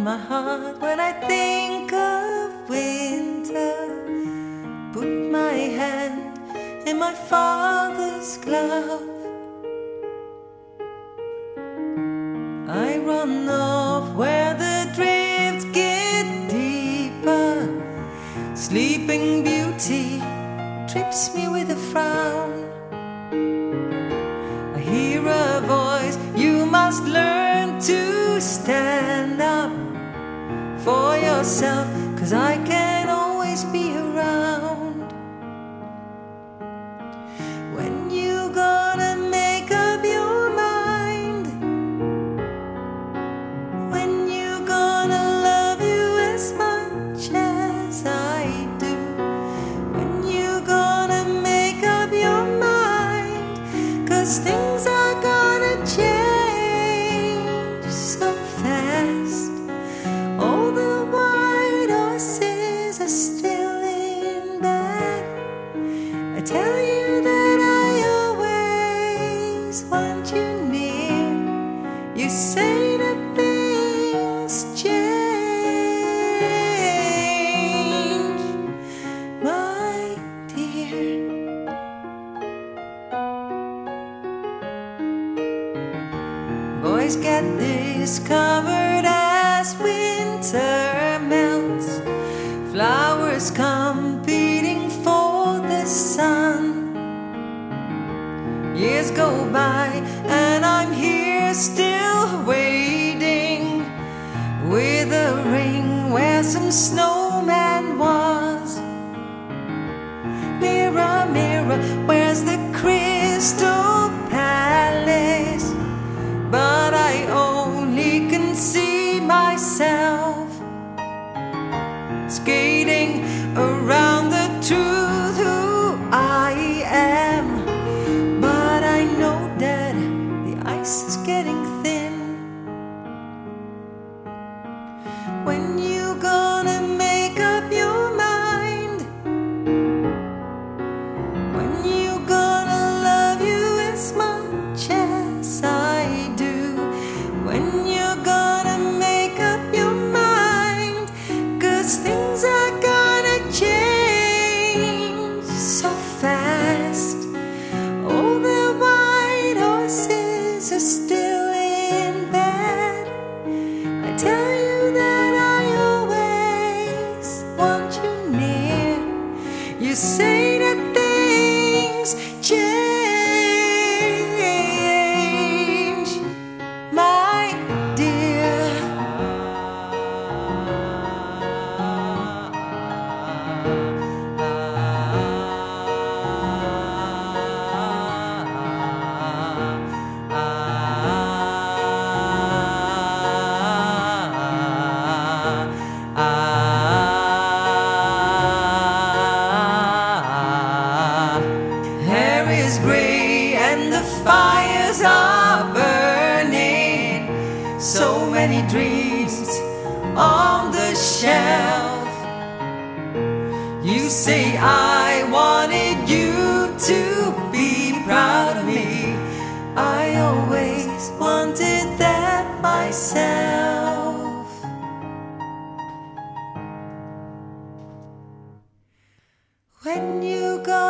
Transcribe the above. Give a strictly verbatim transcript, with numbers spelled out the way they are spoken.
my heart when I think of winter. Put my hand in my father's glove. I run off where the drifts get deeper. Sleeping Beauty trips me with a frown. I hear a voice, you must learn to stand up for yourself, 'cause I can't always be around. When you gonna make up your mind? When you gonna love you as much as I do? When you gonna make up your mind? 'Cause things are gonna change so fast. All the white horses are still in bed. I tell you that I always want you near. You say that things change, my dear. Boys get discovered as winter melts. Flowers competing for the sun. Years go by and I'm here still waiting, with a ring where some snowman was. Mirror, mirror, where's the crystal palace? But I only can see myself skating around the truth who I am. But I know that the ice is getting thin. When you gonna make up your mind? When you gonna love you as much as I do? When you're gonna make up your mind? 'Cause things are gonna change so fast. All the white horses are still in bed. I tell you that I always want you near. You say that things change, my dear. Hair is gray and the fires are burning. So many dreams on the shelf. You say I wanted you to be proud of me. I always wanted that myself. When you go